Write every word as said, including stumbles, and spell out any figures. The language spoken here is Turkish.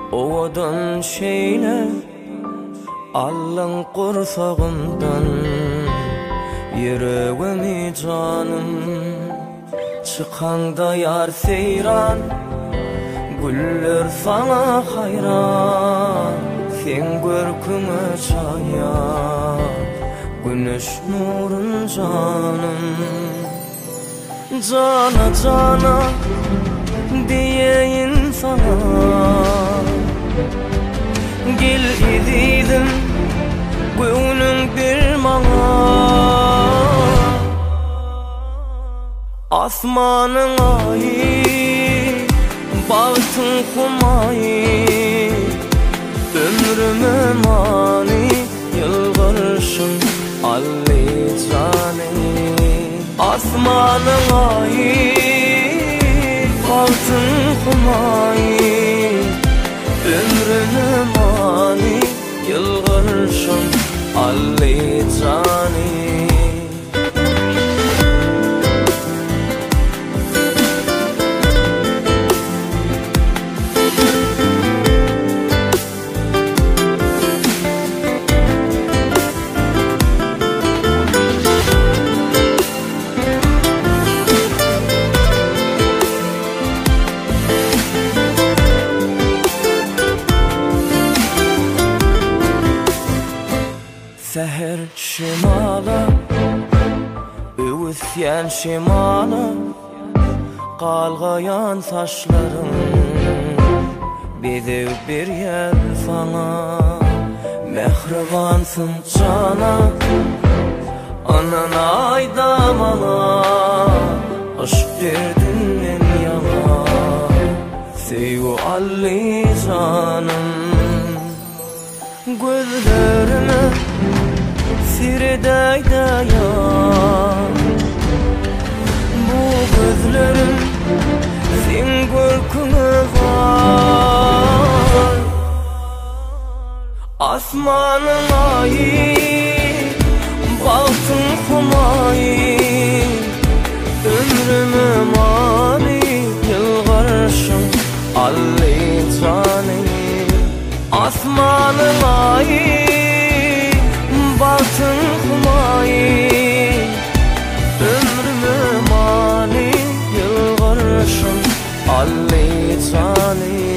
Ovadan şeyle Allah'ın kursağından yüreğimi canım çıkanda yar seyran güller sana hayran sen görkümü çaya güneş nurun canım cana cana diyeyim sana gel ididim gönlün bir mana asmanın ayı baktın kumayı ömrüme mani yılgırışın alli cani asmanın ayı baktın kumayı ömrüme mani yılgırışın alli cani Seher şimala Öğüsyen şimala Qalgayan saçların Bidev bir yer sana Mehribansın cana Anan aydamana Aşk verdin en yana Seyu alli canım Gözlerine Sirday dayan Bu gözlerim sen görkünü var Asmanın ayı baktın kumayı ömrümü mani yılgırışın alli cani Asmanın ayı baktın kumayı ömrüme mani yılgırışın alli cani